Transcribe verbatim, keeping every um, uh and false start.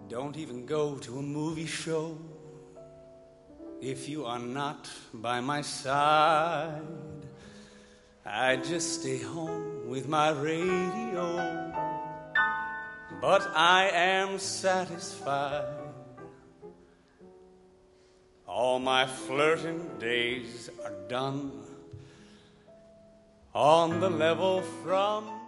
Don't even go to a movie show if you are not by my side. I just stay home with my radio, but I am satisfied. All my flirting days are done on the level from